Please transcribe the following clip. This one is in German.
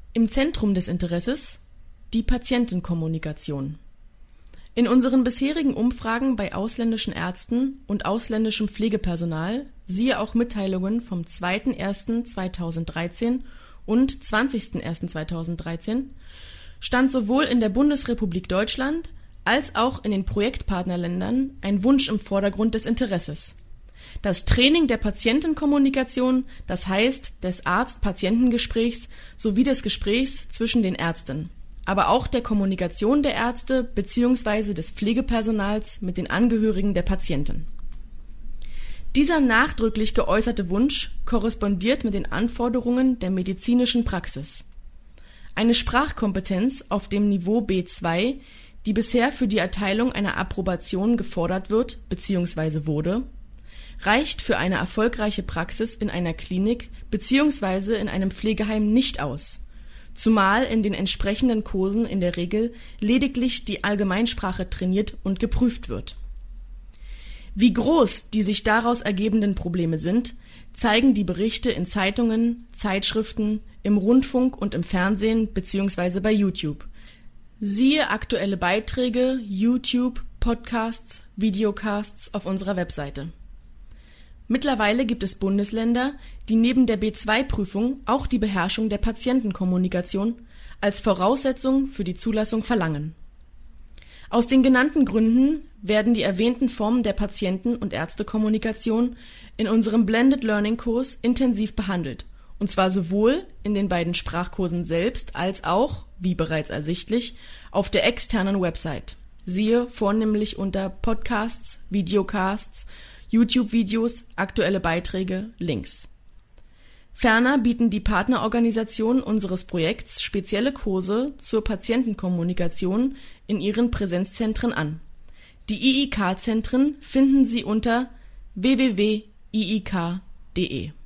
Im Zentrum des Interesses die Patientenkommunikation. In unseren bisherigen Umfragen bei ausländischen Ärzten und ausländischem Pflegepersonal, siehe auch Mitteilungen vom 2.1.2013 und 20.01.2013, stand sowohl in der Bundesrepublik Deutschland als auch in den Projektpartnerländern ein Wunsch im Vordergrund des Interesses: das Training der Patientenkommunikation, das heißt des Arzt-Patientengesprächs sowie des Gesprächs zwischen den Ärzten, aber auch der Kommunikation der Ärzte bzw. des Pflegepersonals mit den Angehörigen der Patienten. Dieser nachdrücklich geäußerte Wunsch korrespondiert mit den Anforderungen der medizinischen Praxis. Eine Sprachkompetenz auf dem Niveau B2, die bisher für die Erteilung einer Approbation gefordert wird bzw. wurde, reicht für eine erfolgreiche Praxis in einer Klinik bzw. in einem Pflegeheim nicht aus, zumal in den entsprechenden Kursen in der Regel lediglich die Allgemeinsprache trainiert und geprüft wird. Wie groß die sich daraus ergebenden Probleme sind, zeigen die Berichte in Zeitungen, Zeitschriften, im Rundfunk und im Fernsehen bzw. bei YouTube. Siehe aktuelle Beiträge, YouTube, Podcasts, Videocasts auf unserer Webseite. Mittlerweile gibt es Bundesländer, die neben der B2-Prüfung auch die Beherrschung der Patientenkommunikation als Voraussetzung für die Zulassung verlangen. Aus den genannten Gründen werden die erwähnten Formen der Patienten- und Ärztekommunikation in unserem Blended Learning Kurs intensiv behandelt, und zwar sowohl in den beiden Sprachkursen selbst als auch, wie bereits ersichtlich, auf der externen Website. Siehe vornehmlich unter Podcasts, Videocasts, YouTube-Videos, aktuelle Beiträge, Links. Ferner bieten die Partnerorganisationen unseres Projekts spezielle Kurse zur Patientenkommunikation in ihren Präsenzzentren an. Die IIK-Zentren finden Sie unter www.iik.de.